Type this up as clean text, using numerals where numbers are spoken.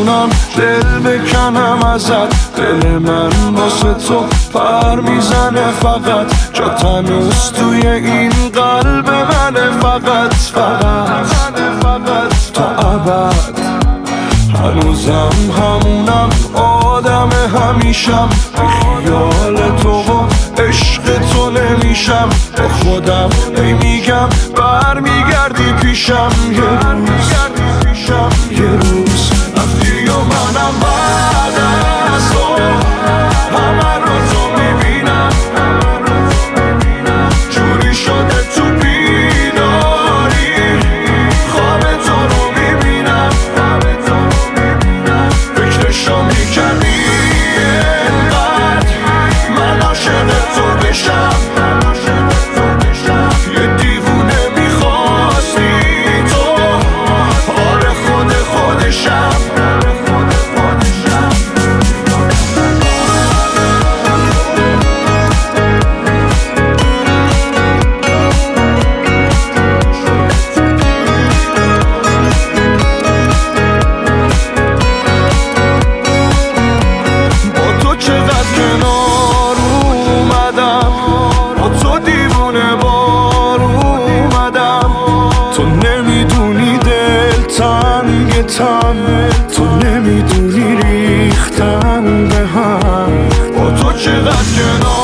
نمیتونم دل بکنم ازت. دل من واسه تو پر میزنه فقط، جا تنوز توی این قلب منه فقط تا ابد. هنوزم همونم آدم همیشم، بی خیال تو و عشق تو نمیشم. با خودم میگم برمیگردی پیشم یه روز رفتی و منم بعد از تو همه رو تو میبینم. جوری شده تو بیداری خواب تو رو میبینم. فکرشو میکردی انقدر من عاشق تو بشم. یه دیوونه میخواستی تو، آره خودشم. تو نمیدونی ریختن به هم، با تو چقدر کنار